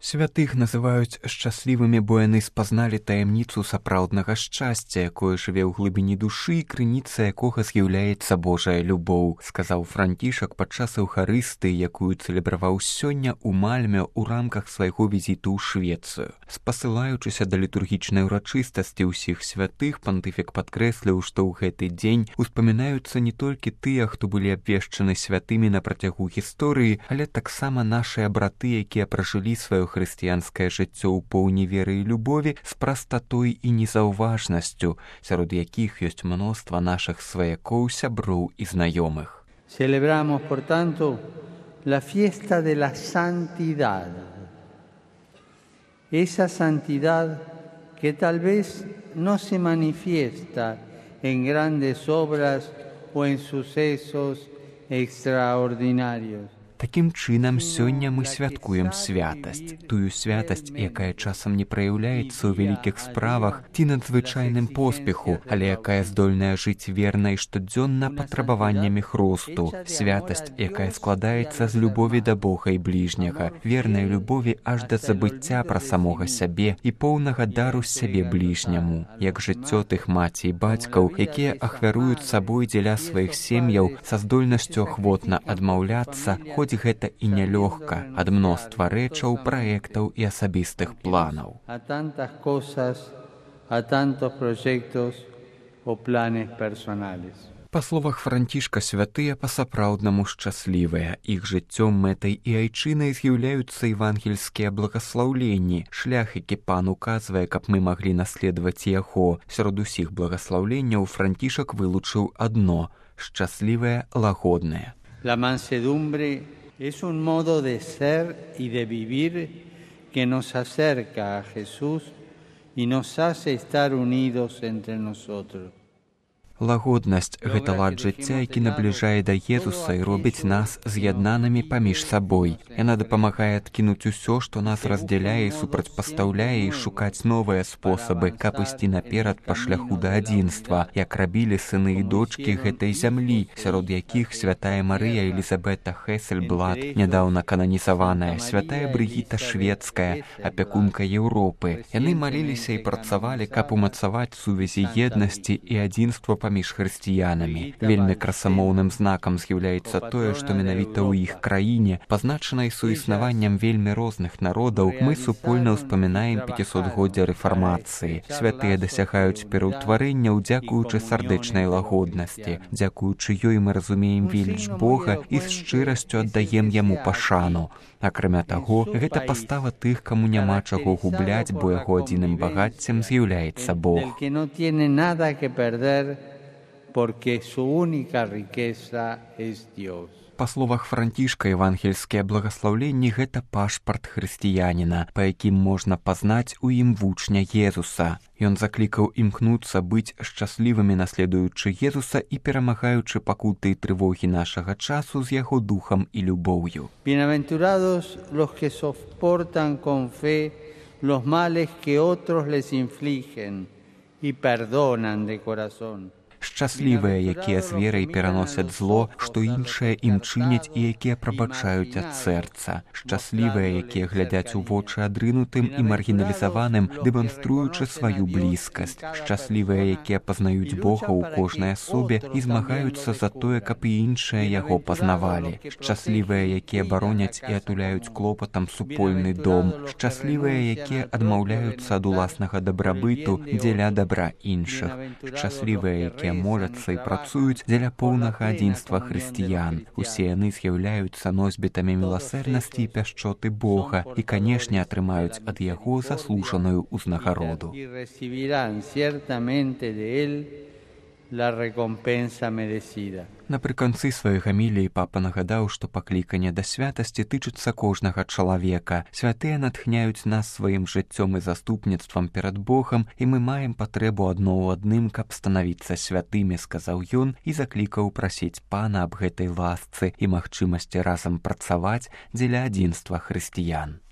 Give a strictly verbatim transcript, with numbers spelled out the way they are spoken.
Святых называюць шчаслівымі, бо яны спазналі таямніцу сапраўднага шчасця, якое жыве ў глыбіні душы і крыніца якога з'яўляецца Божая любоў, сказаў Францішак падчас эўхарыстыі, якую цэлебраваў сёння ў Мальме ў рамках свайго візіту ў Швецыю. Спасылаючыся да літургічнай урачыстасці ўсіх святых, пантыфік падкрэсліў, што ў гэты дзень успамінаюцца не толькі тыя, хто былі абвешчаны святымі на працягу гісторыі, але таксама нашыя браты, якія пражылі сваё хрысціянскае жыццё ў поўні веры і любові з прастатой і незаўважнасцю, сярод якіх ёсць мноства нашых сваякоў, сяброў і знаёмых. Celebramos, por tanto, la fiesta de la santidad. Esa santidad que tal vez no se manifiesta en grandes obras o en sucesos extraordinarios. Такім чынам, сёння мы святкуем святасць, тую святасць, якая часам не праяўляецца ў вялікіх справах ці надзвычайным поспеху, але якая здольная жыць верна і штодзённа патрабаваннямі хросту, святасць, якая складаецца з любові да Бога і бліжняга, вернай любові аж да забыцця пра самога сябе і поўнага дару сябе бліжняму, як жыццё тых маці і бацькаў, якія ахвяруюць сабой дзеля сваіх сем'яў са здольнасцю ахвотна адмаўляцца, хоць гэта і нялёгка ад мноства рэчаў, праектаў і асабістых планаў. A tantas cosas, a tantos proyectos o planes personales. Па словах Францішка, святыя па-сапраўднаму шчаслівыя. Іх жыццём, мэтай і айчынай з'яўляюцца евангельскія благаслаўленні, шлях, які пан указвае, каб мы маглі наследаваць яго. Сярод усіх благаслаўленняў Францішак вылучыў адно – шчаслівае, лагоднае. La mansedumbre es un modo de ser y de vivir que nos acerca a Jesús y nos hace estar unidos entre nosotros. Лагоднасць – гэта лад жыцця, які набліжае да Езуса і робіць нас з'яднанымі паміж сабой. Яна дапамагае адкінуць усё, што нас раздзяляе і супрацьпастаўляе, і шукаць новыя спосабы, каб ісці наперад па шляху да адзінства, як рабілі сыны і дочкі гэтай зямлі, сярод якіх святая Марыя Елізабета Хесельблат, нядаўна кананізаваная, святая Брыгіта Шведская, апякунка Еўропы. Яны маліліся і працавалі, каб умацаваць сувязі еднасці і адзінства паміж паміж хрысціянамі. Вельмі красамоўным знакам з'яўляецца тое, што менавіта ў іх краіне, пазначанай суіснаваннем вельмі розных народаў, мы супольна ўспамінаем пяцісотгоддзе рэфармацыі. Святыя дасягаюць пераўтварэнняў дзякуючы сардэчнай лагоднасці. Дзякуючы ёй мы разумеем веліч Бога і з шчырасцю аддаем яму пашану. Акрамя таго, гэта пастава тых, каму няма чаго губляць, бо яго адзіным багаццем з'яўляецца Бог. Porque su única riqueza es Dios. Па словах Францішка, евангельскія благаслаўленні – гэта пашпарт хрысціяніна, па якім можна пазнаць у ім вучня Езуса. Ён заклікаў імкнуцца быць шчаслівымі, наследуючы Езуса і перамагаючы пакуты і трывогі нашага часу з яго духам і любоўю. Bienaventurados los que soportan con fe los males que otros les infligen y perdonan de corazón. Шчаслівыя, якія з верай пераносяць зло, што іншыя ім чыняць і якія прабачаюць ад сэрца. Шчаслівыя, якія глядяць у вочы адрынутым і маргіналізаваным, дэманструючы сваю блізкасць. Шчаслівыя, якія пазнаюць Бога ў кожнай асобе і змагаюцца за тое, каб і іншыя яго пазнавалі. Шчаслівыя, якія бароняць і атуляюць клопатам супольны дом. Шчаслівыя, якія адмаўляюцца ад уласнага дабрабыту дзеля дабра іншых. Шчаслівыя, якія моляцца і працуюць дзеля поўнага адзінства хрысціян. Усе яны з'яўляюцца носьбітамі міласэрнасці і пяшчоты Бога і, канешне, атрымаюць ад яго заслужаную ўзнагароду. Напрыканцы сваёй гаміліі папа нагадаў, што пакліканне да святасці тычыцца кожнага чалавека. Святыя натхняюць нас сваім жыццём і заступніцтвам перад Богам, і мы маем патрэбу адно ў адным, каб станавіцца святымі, сказаў ён і заклікаў прасіць пана аб гэтай ласцы і магчымасці разам працаваць дзеля адзінства хрысціян.